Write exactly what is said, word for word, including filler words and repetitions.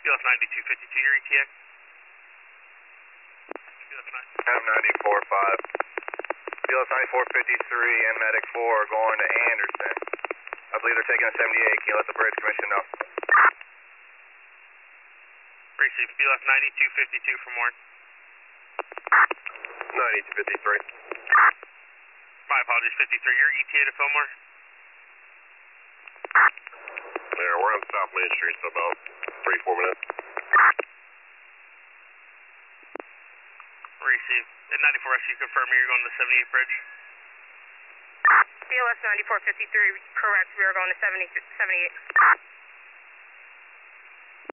S ninety-two fifty-two, your E T A. M ninety-four five. B L S ninety-four fifty-three and Medic four going to Anderson. I believe they're taking a seventy-eight. Can you let the bridge commission know? Receive B L S ninety-two fifty-two from Warren. ninety-two fifty-three. My apologies, fifty-three. Your E T A to Fillmore. Yeah, we're on South Main Street, so about three, four minutes. Receive. At ninety-four S, you confirm you're going to the seventy-eight bridge? B L S ninety-four fifty-three, correct. We are going to seventy, seventy-eight.